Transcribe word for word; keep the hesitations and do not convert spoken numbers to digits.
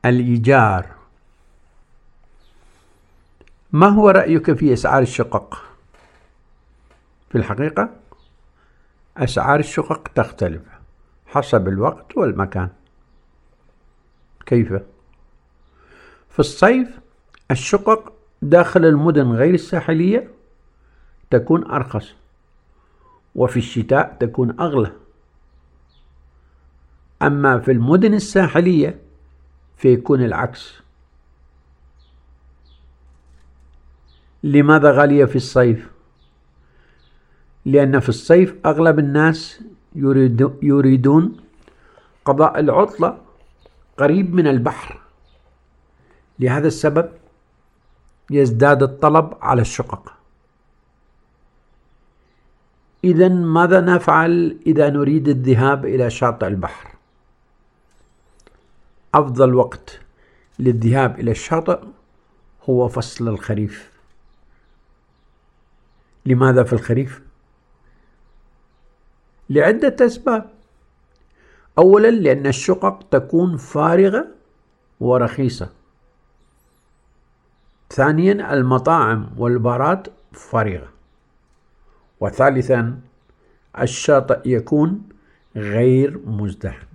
الإيجار. ما هو رأيك في أسعار الشقق؟ في الحقيقة أسعار الشقق تختلف حسب الوقت والمكان. كيف؟ في الصيف الشقق داخل المدن غير الساحلية تكون أرخص، وفي الشتاء تكون أغلى. أما في المدن الساحلية فيكون العكس. لماذا غالية في الصيف؟ لأن في الصيف أغلب الناس يريدون قضاء العطلة قريب من البحر، لهذا السبب يزداد الطلب على الشقق. إذن ماذا نفعل إذا نريد الذهاب إلى شاطئ البحر؟ أفضل وقت للذهاب إلى الشاطئ هو فصل الخريف. لماذا في الخريف؟ لعدة أسباب. أولا، لأن الشقق تكون فارغة ورخيصة. ثانيا، المطاعم والبارات فارغة. وثالثا، الشاطئ يكون غير مزدحم.